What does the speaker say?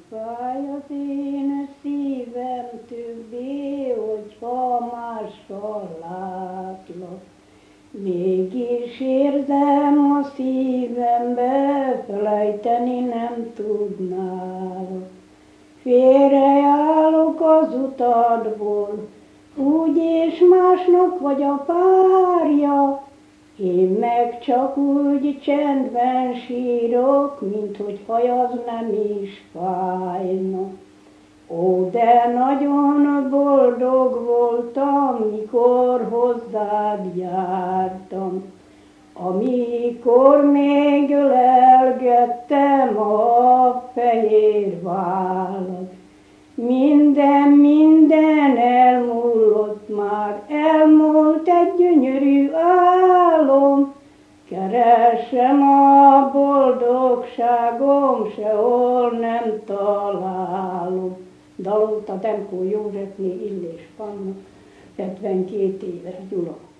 Fáj az én szívem többé, hogyha mással látlak. Mégis érzem a szívembe, felejteni nem tudnálak. Félreállok az utadból, úgy és másnak vagy a párja, én meg csak úgy csendben sírok, mint hogy haj az nem is fájna. Ó, de nagyon boldog voltam, mikor hozzád jártam, amikor még ölelgettem a fehér vállad. Minden elmúlott már, elmúlt egy gyönyörű álom, keresem a boldogságom, sehol nem találom. Dalolta Demko Józsefné Illés Panna, 72 éves, Gyula.